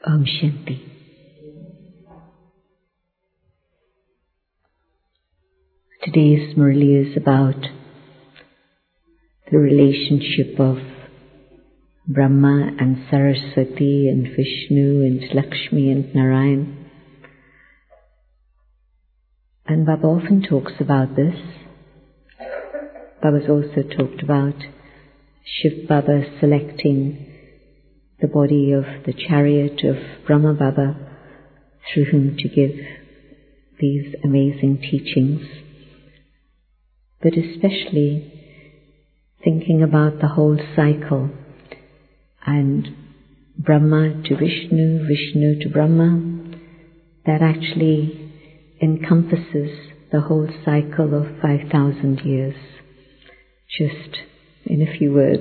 Om Shanti. Today's Murli is about the relationship of Brahma and Saraswati and Vishnu and Lakshmi and Narayan. And Baba often talks about this. Baba's also talked about Shiv Baba selecting the body of the chariot of Brahma Baba through whom to give these amazing teachings. But especially thinking about the whole cycle and Brahma to Vishnu, Vishnu to Brahma, that actually encompasses the whole cycle of 5,000 years, just in a few words.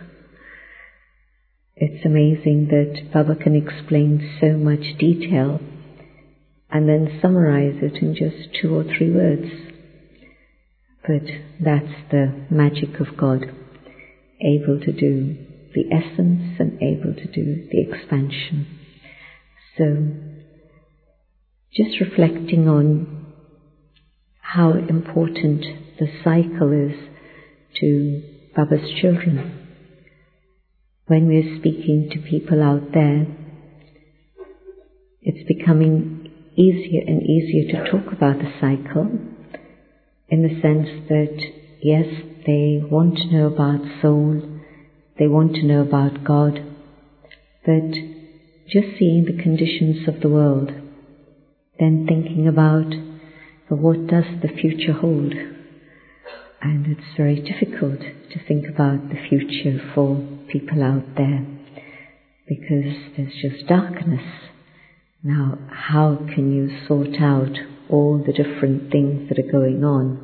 It's amazing that Baba can explain so much detail and then summarize it in just 2 or 3 words. But that's the magic of God, able to do the essence and able to do the expansion. So, just reflecting on how important the cycle is to Baba's children. When we're speaking to people out there, it's becoming easier and easier to talk about the cycle, in the sense that, yes, they want to know about soul, they want to know about God, but just seeing the conditions of the world, then thinking about, well, what does the future hold? And it's very difficult to think about the future for people out there, because there's just darkness. Now, how can you sort out all the different things that are going on?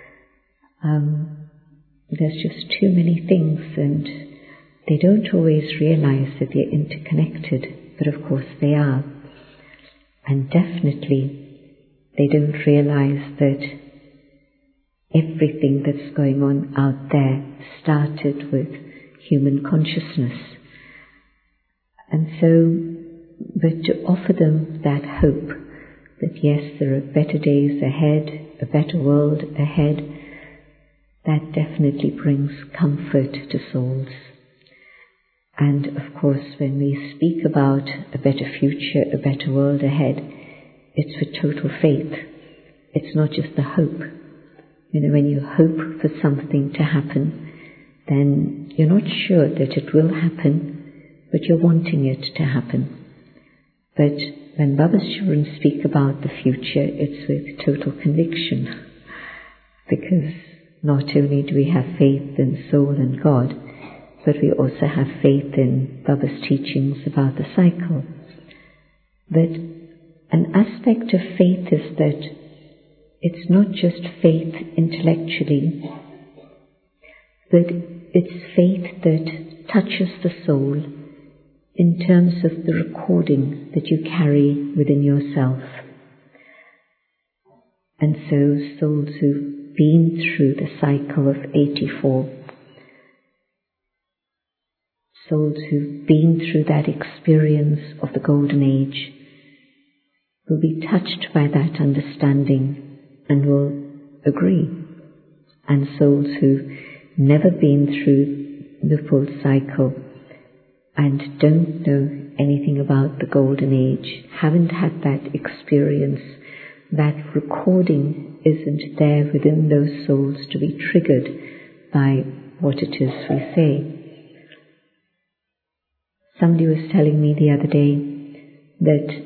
There's just too many things, and they don't always realize that they're interconnected, but of course they are. And definitely they don't realize that everything that's going on out there started with human consciousness. And so, but to offer them that hope that yes, there are better days ahead, a better world ahead, that definitely brings comfort to souls. And of course, when we speak about a better future, a better world ahead, it's with total faith. It's not just the hope. You know, when you hope for something to happen, then you're not sure that it will happen, but you're wanting it to happen. But when Baba's children speak about the future, it's with total conviction, because not only do we have faith in soul and God, but we also have faith in Baba's teachings about the cycle. But an aspect of faith is that it's not just faith intellectually, but it's faith that touches the soul in terms of the recording that you carry within yourself. And so souls who've been through the cycle of 84, souls who've been through that experience of the Golden Age, will be touched by that understanding and will agree. And souls who've never been through the full cycle and don't know anything about the Golden Age, haven't had that experience, that recording isn't there within those souls to be triggered by what it is we say. Somebody was telling me the other day that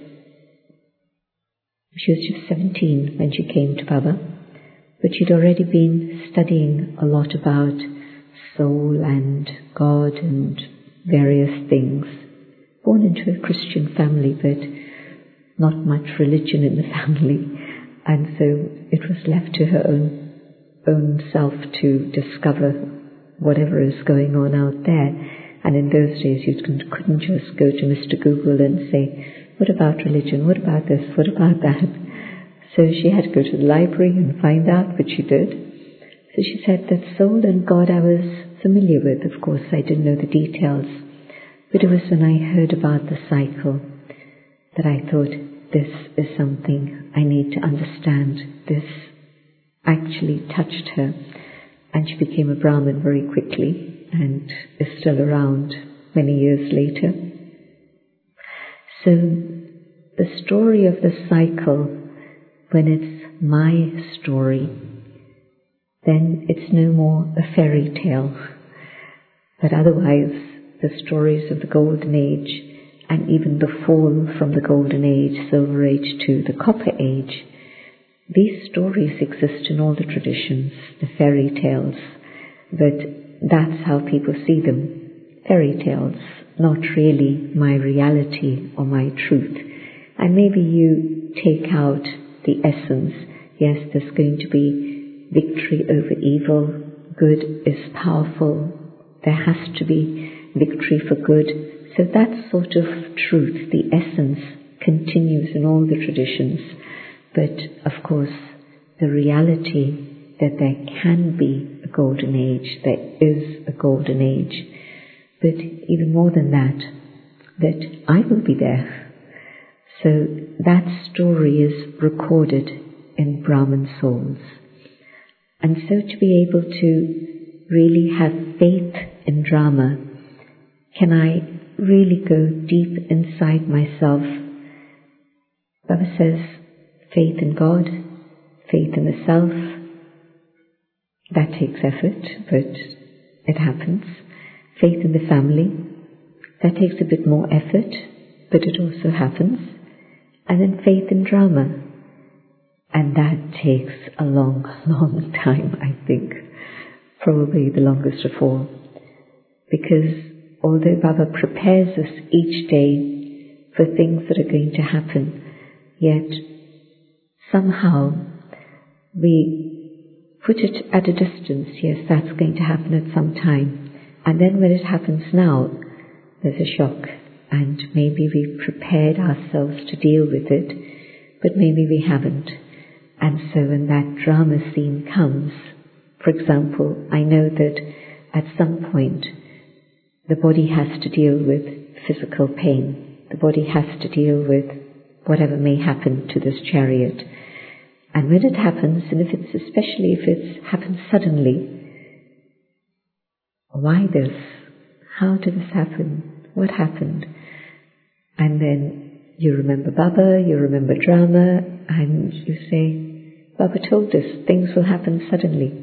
she was just 17 when she came to Baba, but she'd already been studying a lot about soul and God and various things. Born into a Christian family, but not much religion in the family, and so it was left to her own self to discover whatever is going on out there. And in those days you couldn't just go to Mr. Google and say, what about religion, what about this, what about that? So she had to go to the library and find out, but she did. So she said that soul and God I was familiar with. Of course I didn't know the details, but it was when I heard about the cycle that I thought, this is something I need to understand. This actually touched her, and she became a Brahmin very quickly and is still around many years later. So the story of the cycle, when it's my story, then it's no more a fairy tale. But otherwise, the stories of the Golden Age, and even the fall from the Golden Age, Silver Age, to the Copper Age, these stories exist in all the traditions, the fairy tales, but that's how people see them, fairy tales, not really my reality or my truth. And maybe you take out the essence. Yes, there's going to be victory over evil, good is powerful, there has to be victory for good. So that sort of truth, the essence, continues in all the traditions. But of course, the reality that there can be a golden age, there is a golden age, but even more than that, that I will be there. So that story is recorded in Brahman souls. And so to be able to really have faith in drama, can I really go deep inside myself? Baba says, faith in God, faith in the self, that takes effort, but it happens. Faith in the family, that takes a bit more effort, but it also happens. And then faith in drama, and that takes a long, long time, I think, probably the longest of all. Because although Baba prepares us each day for things that are going to happen, yet somehow we put it at a distance. Yes, that's going to happen at some time. And then when it happens now, there's a shock. And maybe we've prepared ourselves to deal with it, but maybe we haven't. And so when that drama scene comes, for example, I know that at some point the body has to deal with physical pain. The body has to deal with whatever may happen to this chariot. And when it happens, and especially if it happens suddenly, why this? How did this happen? What happened? And then you remember Baba, you remember drama, and you say, Baba told us things will happen suddenly.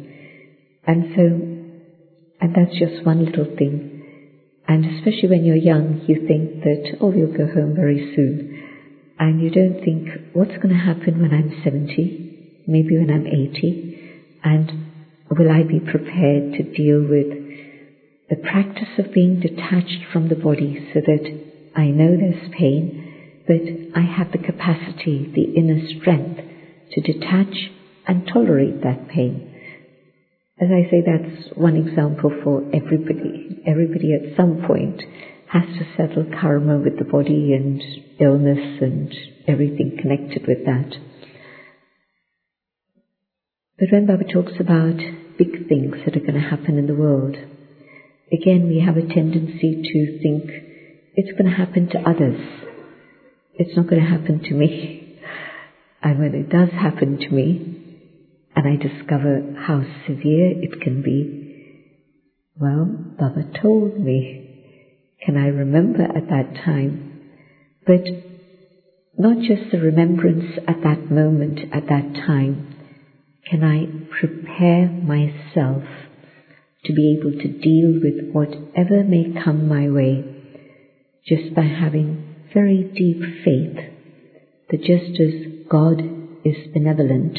And that's just one little thing. And especially when you're young, you think that, oh, we'll go home very soon. And you don't think, what's going to happen when I'm 70, maybe when I'm 80, and will I be prepared to deal with the practice of being detached from the body so that I know there's pain, but I have the capacity, the inner strength to detach and tolerate that pain. As I say, that's one example for everybody. Everybody at some point has to settle karma with the body and illness and everything connected with that. But when Baba talks about big things that are going to happen in the world, again we have a tendency to think it's going to happen to others. It's not going to happen to me. And when it does happen to me, and I discover how severe it can be, well, Baba told me. Can I remember at that time? But not just the remembrance at that moment, at that time. Can I prepare myself to be able to deal with whatever may come my way, just by having very deep faith that just as God is benevolent,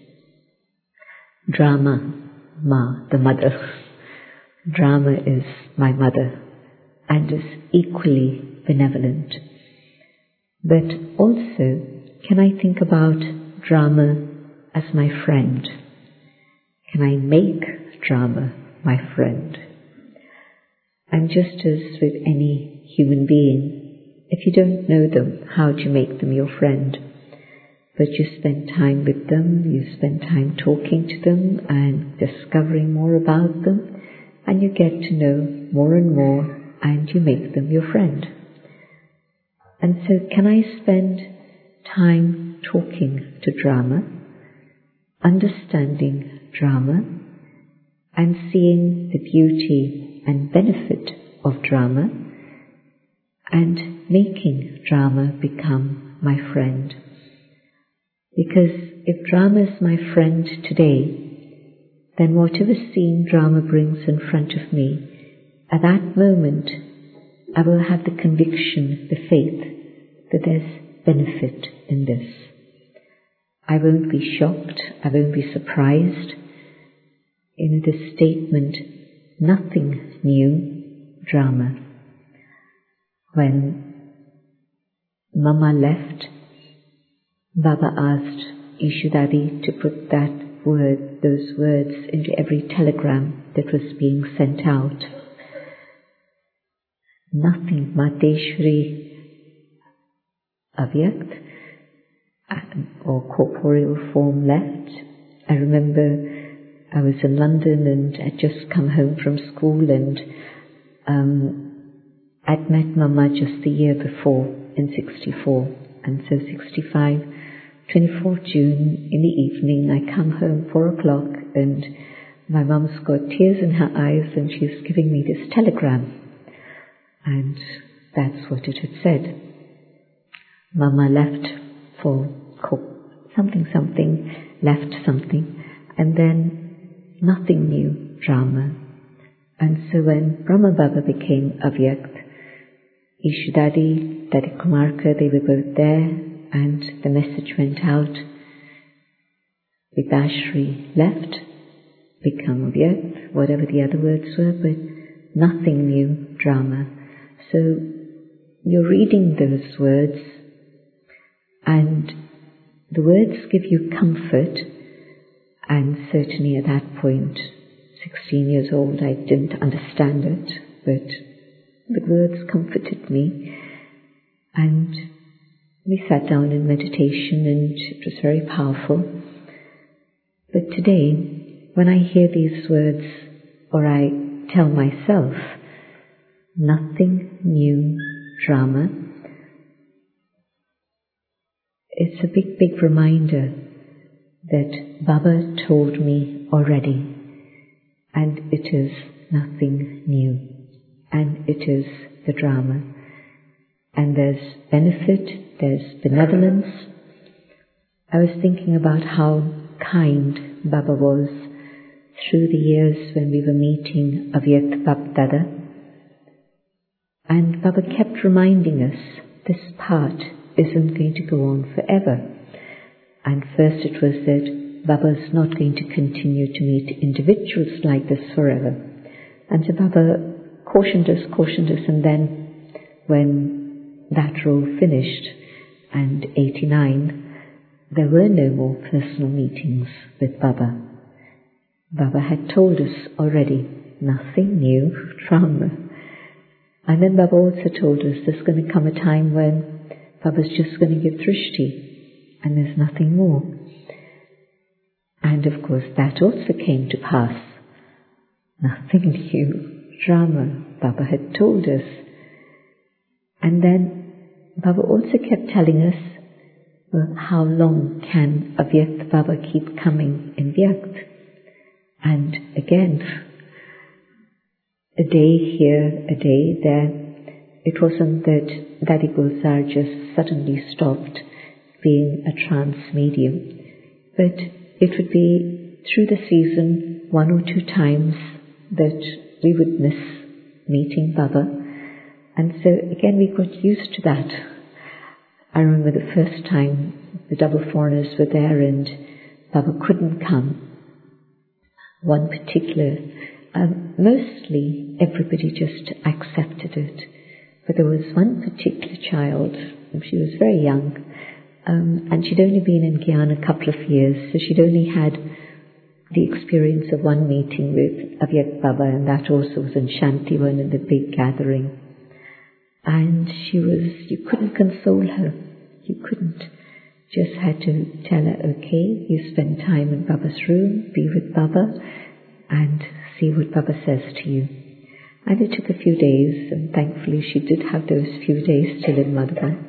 Drama, Ma, the mother. Drama is my mother and is equally benevolent. But also, can I think about drama as my friend? Can I make drama my friend? And just as with any human being, if you don't know them, how do you make them your friend? But you spend time with them, you spend time talking to them and discovering more about them, and you get to know more and more, and you make them your friend. And so can I spend time talking to drama, understanding drama, and seeing the beauty and benefit of drama, and making drama become my friend? Because if drama is my friend today, then whatever scene drama brings in front of me, at that moment I will have the conviction, the faith, that there's benefit in this. I won't be shocked, I won't be surprised. In this statement, nothing new, drama. When Mama left, Baba asked Ishudadi to put those words into every telegram that was being sent out. Nothing Mateshwari Avyakt or corporeal form left. I remember I was in London and I'd just come home from school, and I'd met Mama just the year before in 64, and so 65, 24th June in the evening, I come home 4 o'clock, and my mum's got tears in her eyes and she's giving me this telegram, and that's what it had said. Mama left for something, left something, and then nothing new, drama. And so when Brahma Baba became Avyakt, Ishudadi, Daddy Kumarka, they were both there, and the message went out. Vidashri left, become Avyakt, whatever the other words were, but nothing new, drama. So you're reading those words, and the words give you comfort, and certainly at that point, 16 years old, I didn't understand it, but the words comforted me, and we sat down in meditation, and it was very powerful. But today, when I hear these words, or I tell myself, nothing new, drama, it's a big, big reminder that Baba told me already, and it is nothing new, and it is the drama. And there's benefit, there's benevolence. I was thinking about how kind Baba was through the years when we were meeting Avyakt Bab-Dada. And Baba kept reminding us, this path isn't going to go on forever. And first it was that Baba's not going to continue to meet individuals like this forever. And so Baba cautioned us, and then when that role finished, and 89, there were no more personal meetings with Baba. Baba had told us already, nothing new, drama. And then Baba also told us there's going to come a time when Baba's just going to give drishti, and there's nothing more. And of course that also came to pass. Nothing new, drama, Baba had told us. And then Baba also kept telling us, well, how long can Avyakt Baba keep coming in Vyakt? And again, a day here, a day there. It wasn't that Daddy Gulzar just suddenly stopped being a trance medium, but it would be through the season 1 or 2 times that we would miss meeting Baba. And so again we got used to that. I remember the first time the double foreigners were there and Baba couldn't come. One particular, mostly everybody just accepted it. But there was one particular child, she was very young, and she'd only been in Gyan a couple of years, so she'd only had the experience of one meeting with Avyakt Baba, and that also was in Shantivan in the big gathering. And you couldn't console her. You couldn't. Just had to tell her, okay, you spend time in Baba's room, be with Baba, and see what Baba says to you. And it took a few days, and thankfully she did have those few days still in Madhuban.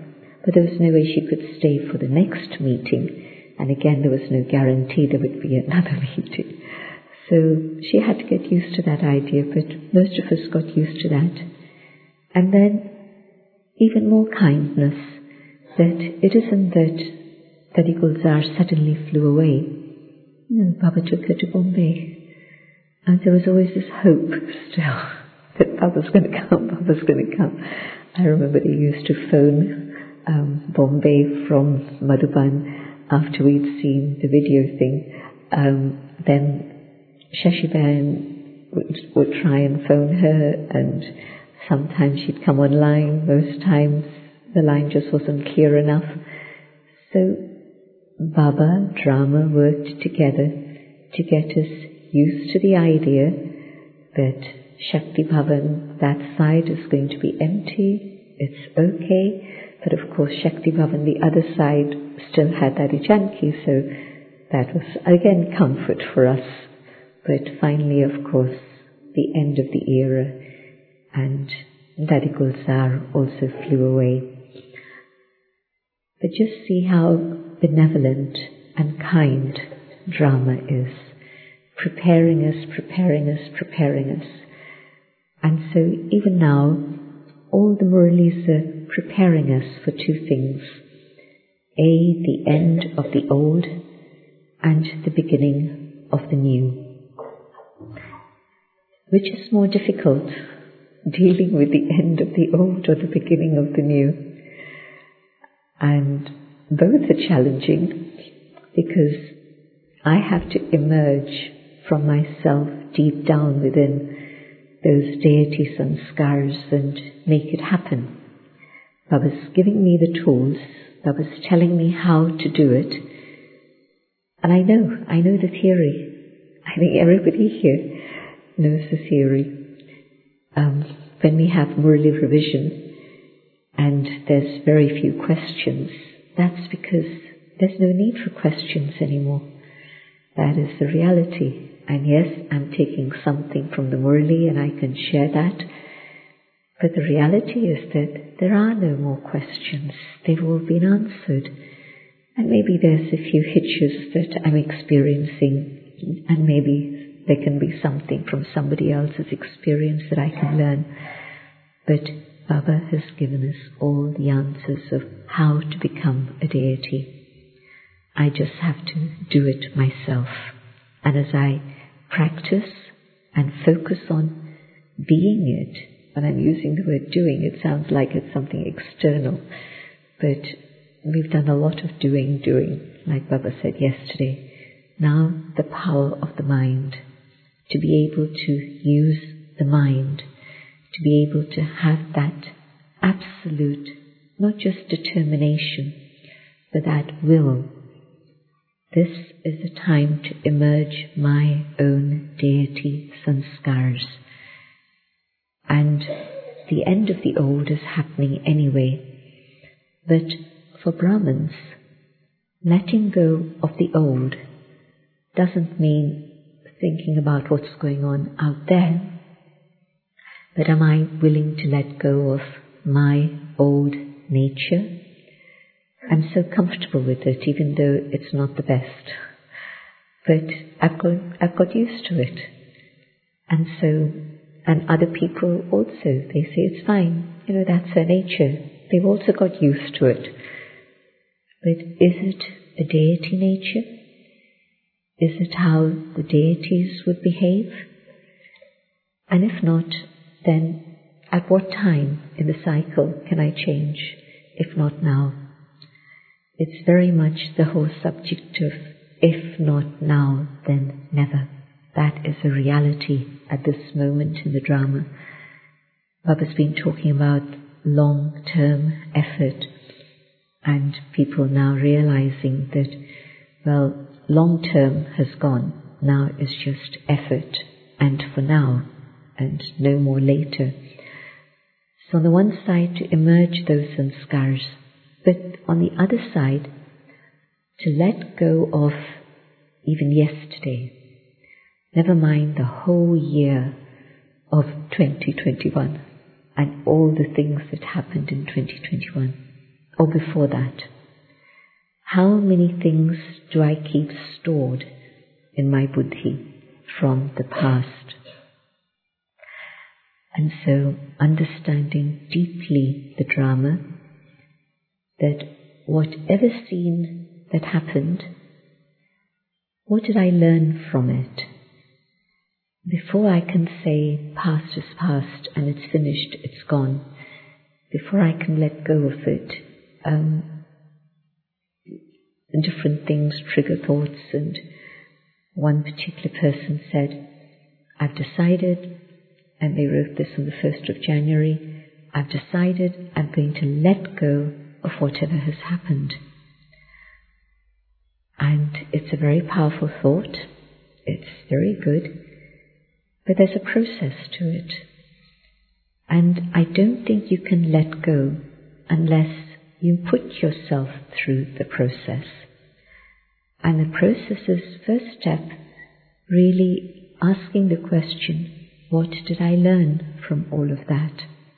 but there was no way she could stay for the next meeting. And again, there was no guarantee there would be another meeting. So she had to get used to that idea, but most of us got used to that. And then even more kindness, that it isn't that Dadi Gulzar suddenly flew away. No, Baba took her to Bombay. And there was always this hope still that Baba's going to come, Baba's going to come. I remember they used to phone Bombay from Madhuban after we'd seen the video thing. Then Shashiban would try and phone her, and sometimes she'd come online. Most times the line just wasn't clear enough. So Baba, drama worked together to get us used to the idea that Shakti Bhavan, that side is going to be empty, it's okay. But of course Shakti Bhavan, the other side, still had Dadi Janki, so that was again comfort for us. But finally, of course, the end of the era, and Dadi Gulzar also flew away. But just see how benevolent and kind drama is, preparing us. And so even now, all the Muralis are preparing us for two things. The end of the old and the beginning of the new. Which is more difficult, dealing with the end of the old or the beginning of the new? And both are challenging, because I have to emerge from myself deep down within those deity sanskars and make it happen. Baba's giving me the tools, Baba's telling me how to do it, and I know the theory. I think everybody here knows the theory. When we have Murali revision and there's very few questions, that's because there's no need for questions anymore. That is the reality. And yes, I'm taking something from the Murali and I can share that. But the reality is that there are no more questions. They've all been answered. And maybe there's a few hitches that I'm experiencing, and maybe there can be something from somebody else's experience that I can learn. But Baba has given us all the answers of how to become a deity. I just have to do it myself. And as I practice and focus on being it, when I'm using the word doing, it sounds like it's something external. But we've done a lot of doing, like Baba said yesterday. Now the power of the mind, to be able to use the mind, to be able to have that absolute, not just determination, but that will. This is the time to emerge my own deity sanskars. And the end of the old is happening anyway. But for Brahmins, letting go of the old doesn't mean thinking about what's going on out there. But am I willing to let go of my old nature? I'm so comfortable with it, even though it's not the best. But I've got used to it. And other people also, they say it's fine. That's their nature. They've also got used to it. But is it a deity nature? Is it how the deities would behave? And if not, then at what time in the cycle can I change, if not now? It's very much the whole subject of if not now, then never. That is a reality at this moment in the drama. Baba's been talking about long-term effort, and people now realizing that, well, long-term has gone. Now it's just effort, and for now, and no more later. So on the one side, to emerge those sanskars, but on the other side, to let go of even yesterday. Never mind the whole year of 2021 and all the things that happened in 2021. or before that? How many things do I keep stored in my buddhi from the past? And so understanding deeply the drama, that whatever scene that happened, what did I learn from it? Before I can say past is past and it's finished, it's gone, before I can let go of it, different things trigger thoughts, and one particular person said, I've decided, and they wrote this on the 1st of January, I've decided I'm going to let go of whatever has happened. And it's a very powerful thought, it's very good, but there's a process to it. And I don't think you can let go unless you put yourself through the process. And the process's first step, really asking the question, what did I learn from all of that?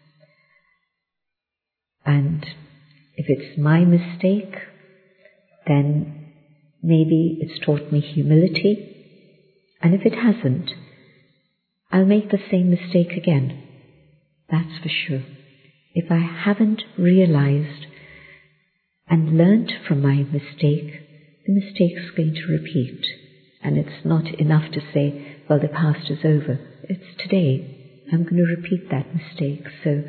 And if it's my mistake, then maybe it's taught me humility. And if it hasn't, I'll make the same mistake again. That's for sure. If I haven't realized and learnt from my mistake, the mistake's going to repeat. And it's not enough to say, well, the past is over. It's today. I'm going to repeat that mistake. So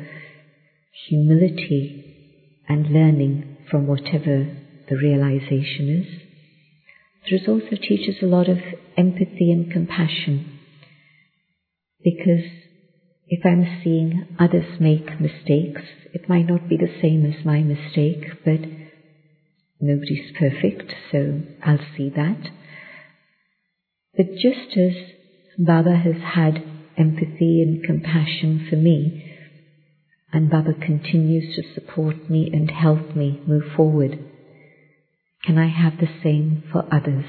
humility and learning from whatever the realization is. This also teaches a lot of empathy and compassion, because if I'm seeing others make mistakes, it might not be the same as my mistake, but nobody's perfect, so I'll see that. But just as Baba has had empathy and compassion for me, and Baba continues to support me and help me move forward, can I have the same for others?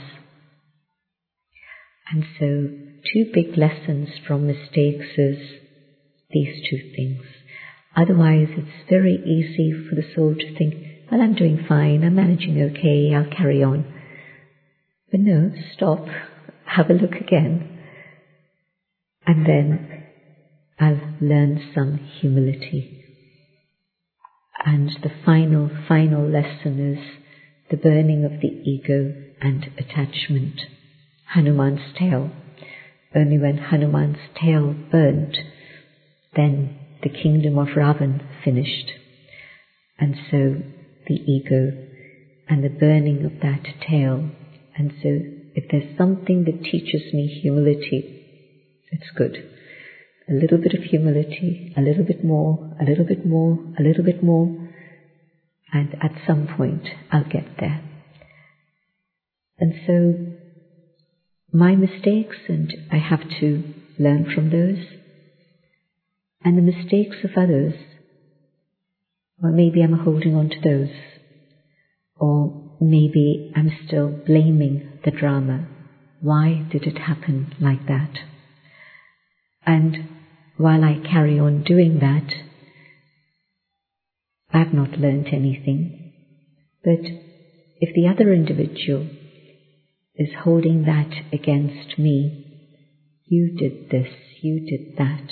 And so 2 big lessons from mistakes is these 2 things. Otherwise it's very easy for the soul to think, well, I'm doing fine, I'm managing okay, I'll carry on. But no, stop, have a look again, and then I'll learn some humility. And the final lesson is the burning of the ego and attachment. Hanuman's tail. Only when Hanuman's tail burnt, then the kingdom of Ravan finished. And so the ego and the burning of that tail. And so if there's something that teaches me humility, it's good. A little bit of humility, a little bit more, a little bit more, a little bit more, and at some point I'll get there. And so my mistakes, and I have to learn from those, and the mistakes of others, well, maybe I'm holding on to those, or maybe I'm still blaming the drama. Why did it happen like that? And while I carry on doing that, I've not learnt anything. But if the other individual is holding that against me, you did this, you did that.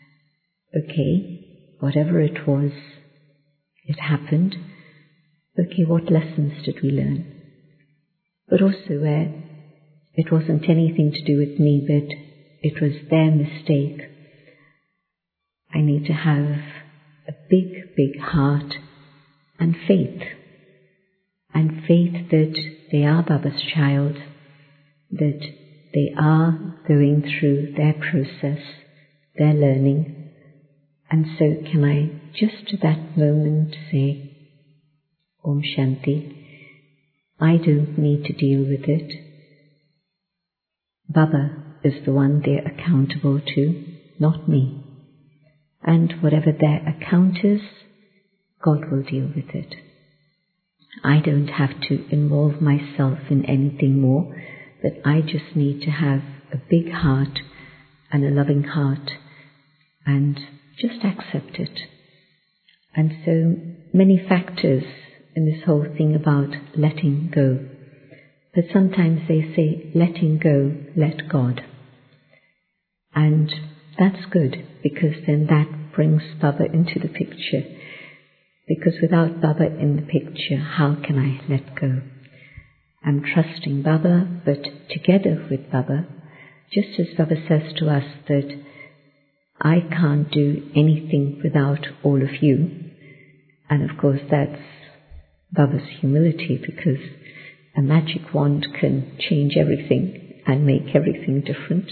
Okay, whatever it was, it happened. Okay, what lessons did we learn? But also where it wasn't anything to do with me, but it was their mistake. I need to have a big, big heart and faith that they are Baba's child, that they are going through their process, their learning. And so can I just at that moment say, Om Shanti, I don't need to deal with it. Baba is the one they're accountable to, not me. And whatever their account is, God will deal with it. I don't have to involve myself in anything more, but I just need to have a big heart and a loving heart and just accept it. And so many factors in this whole thing about letting go. But sometimes they say, letting go, let God. And that's good, because then that brings Baba into the picture. Because without Baba in the picture, how can I let go? I'm trusting Baba, but together with Baba, just as Baba says to us that I can't do anything without all of you. And of course that's Baba's humility, because a magic wand can change everything and make everything different.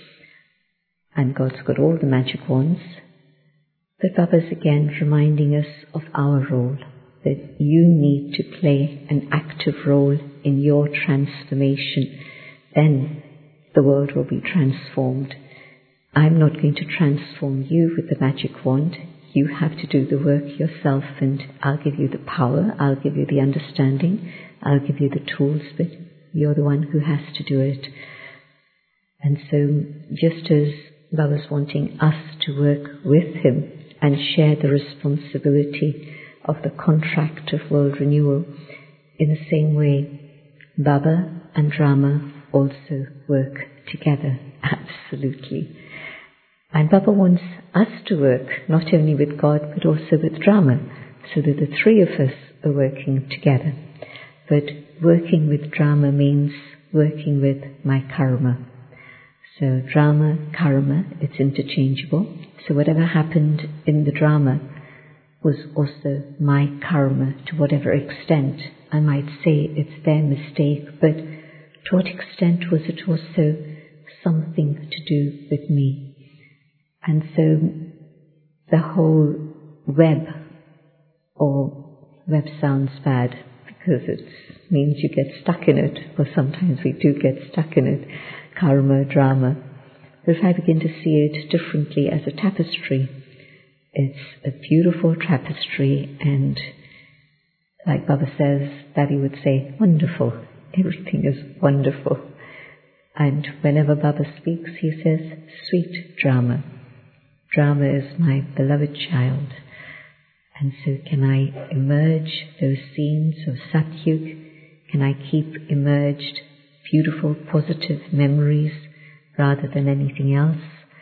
And God's got all the magic wands. But Baba's again reminding us of our role, that you need to play an active role in your transformation. Then the world will be transformed. I'm not going to transform you with the magic wand. You have to do the work yourself, and I'll give you the power, I'll give you the understanding, I'll give you the tools, but you're the one who has to do it. And so just as Baba's wanting us to work with him and share the responsibility of the contract of world renewal, in the same way Baba and Rama also work together, absolutely. And Baba wants us to work not only with God but also with Rama, so that the three of us are working together. But working with Rama means working with my karma. So drama, karma, it's interchangeable. So whatever happened in the drama was also my karma to whatever extent. I might say it's their mistake, but to what extent was it also something to do with me? And so the whole web, or web sounds bad because it means you get stuck in it, or sometimes we do get stuck in it, karma, drama. But if I begin to see it differently as a tapestry, it's a beautiful tapestry, and like Baba says, Daddy would say, wonderful. Everything is wonderful. And whenever Baba speaks, he says, sweet drama. Drama is my beloved child. And so can I emerge those scenes of Satyug? Can I keep emerged beautiful, positive memories rather than anything else?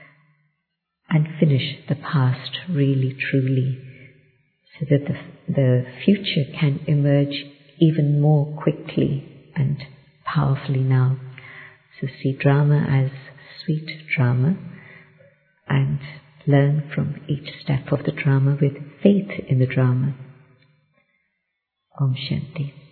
And finish the past really, truly, so that the future can emerge even more quickly and powerfully now. So see drama as sweet drama, and learn from each step of the drama with faith in the drama. Om Shanti.